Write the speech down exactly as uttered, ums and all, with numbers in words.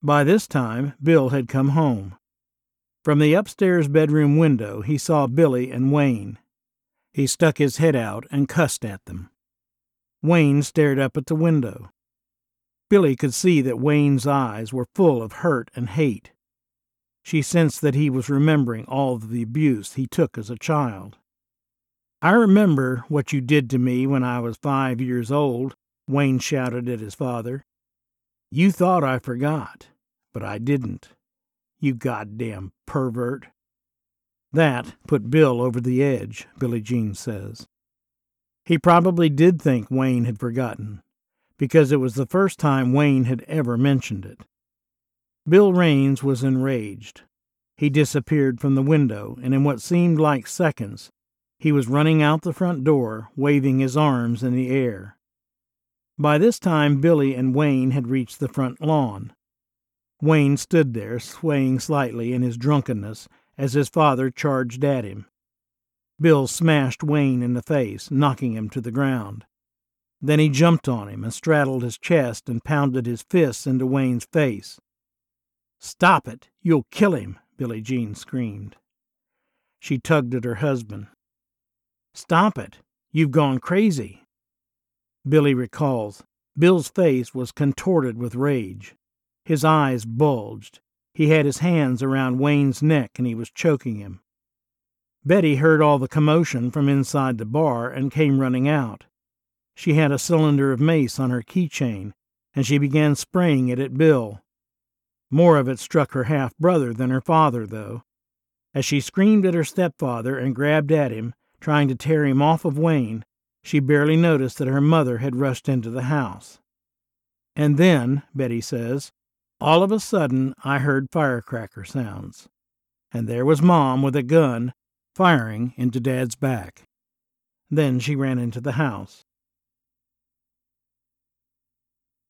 By this time, Bill had come home. From the upstairs bedroom window, he saw Billy and Wayne. He stuck his head out and cussed at them. Wayne stared up at the window. Billy could see that Wayne's eyes were full of hurt and hate. She sensed that he was remembering all of the abuse he took as a child. "I remember what you did to me when I was five years old," Wayne shouted at his father. "You thought I forgot, but I didn't. You goddamn pervert." That put Bill over the edge, Billie Jean says. He probably did think Wayne had forgotten, because it was the first time Wayne had ever mentioned it. Bill Raines was enraged. He disappeared from the window, and in what seemed like seconds, he was running out the front door, waving his arms in the air. By this time, Billy and Wayne had reached the front lawn. Wayne stood there, swaying slightly in his drunkenness as his father charged at him. Bill smashed Wayne in the face, knocking him to the ground. Then he jumped on him and straddled his chest and pounded his fists into Wayne's face. "Stop it! You'll kill him!" Billie Jean screamed. She tugged at her husband. "Stop it! You've gone crazy!" Billy recalls. Bill's face was contorted with rage. His eyes bulged. He had his hands around Wayne's neck and he was choking him. Betty heard all the commotion from inside the bar and came running out. She had a cylinder of mace on her keychain, and she began spraying it at Bill. More of it struck her half-brother than her father, though. As she screamed at her stepfather and grabbed at him, trying to tear him off of Wayne, she barely noticed that her mother had rushed into the house. And then, Betty says, all of a sudden I heard firecracker sounds. And there was Mom with a gun, firing into Dad's back. Then she ran into the house.